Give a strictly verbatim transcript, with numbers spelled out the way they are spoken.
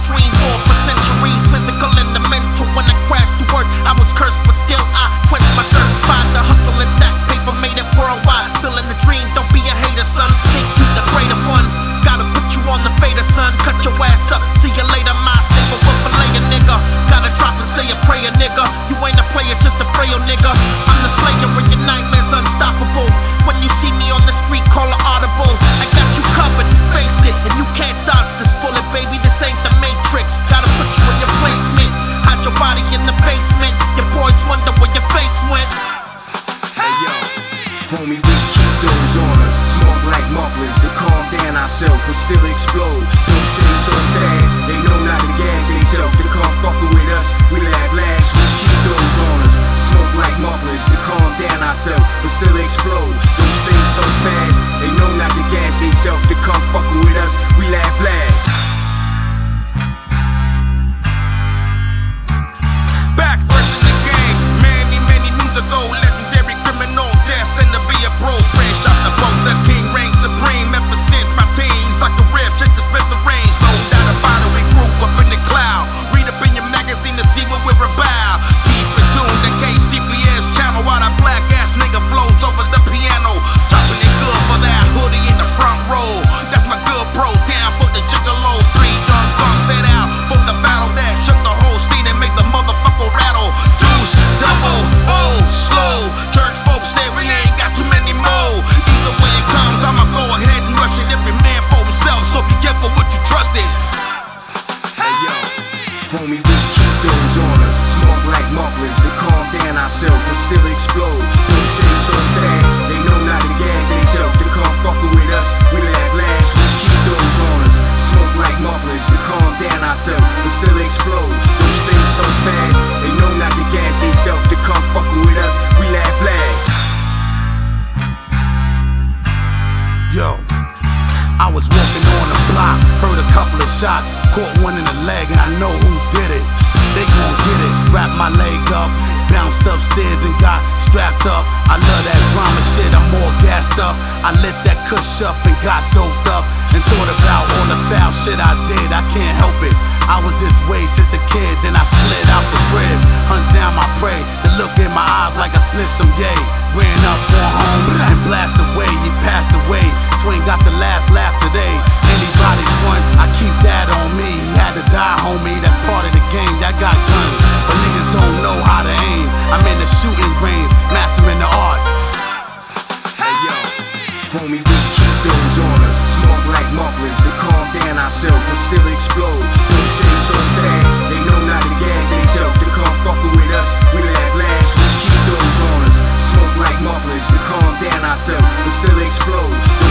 dream war for centuries, physical and the mental. When I crashed to work, I was cursed, but still I quenched my thirst. Find the hustle and stack paper, made it worldwide. Still in the dream, don't be a hater, son. Think you the greater one. Gotta put you on the fader, son. Cut your ass up, see you later, my single. Will fillet a nigga. Gotta drop and say a prayer, nigga. You ain't a player, just a frail nigga. I'm the slayer and your nightmare's unstoppable. When you see me on the street, call it audible. I got you covered, face it, and you can't dodge this bullet, baby. This ain't the Matrix. Gotta put you in your placement. Hide your body in the basement. Your boys wonder where your face went. Hey yo, homie, we keep those on us. Smoke like mufflers to calm down ourselves, but still explode. Don't stay so fast. They know not to gas themselves. To come fucking with us, we laugh last. We keep those on us. Smoke like mufflers to calm down ourselves, but still explode. Those things so fast. They know not to gas themselves. To come fucking with us, we laugh last. Backwards in the game, many, many moons ago, legendary criminal, destined to be a bro. Fresh out the boat, the king reigns supreme. Ever since my teens, like a rip, shit to split the range. No doubt about it, we grew up in the cloud. Read up in your magazine to see what we're about. Keep it tuned to K C P S channel while that black ass nigga flows over the piano. Dropping it good for that hoodie in the front row. That's my good bro, down for the gigolo. Three young guns set out for the battle that shook the whole scene and made the motherfucker rattle. Deuce, double, oh, slow. Church folks say we ain't got too many more. Either way it comes, I'ma go ahead and rush it. Every man for himself, so be careful what you trust in. Hey yo, homie, we keep those on us. Smoke like mufflers to calm down ourselves, but still explode. Don't stay so fast. They know not to gas themselves. To come fucking with us, we laugh last. We keep those on us. Smoke like mufflers to calm down ourselves, but still explode. Those things so fast. They know not to gas themselves. To come fucking with us, we laugh last. Yo, I was walking on the block, heard a couple of shots, caught one in the leg, and I know who did it. They gon' get it, wrapped my leg up, bounced upstairs and got strapped up. I love that drama shit, I'm more gassed up. I lit that kush up and got doped up, and thought about all the foul shit I did. I can't help it, I was this way since a kid. Then I slid out the crib, hunt down my prey. The look in my eyes like I sniffed some yay. Ran up on home and blasted away. He passed away, Twin got the last laugh today. Anybody front, I keep that on me. He had to die, homie, that's part of the game. Y'all got guns, but niggas don't know how to aim. I'm in the shooting range, mastering the art. Hey yo, homie, we keep those on us. Smoke like mufflers to calm down ourselves, but still explode. Don't stay so fast. They know not to gas themselves. To come fucking with us, we laugh last. We keep those on us. Smoke like mufflers to calm down ourselves, but still explode.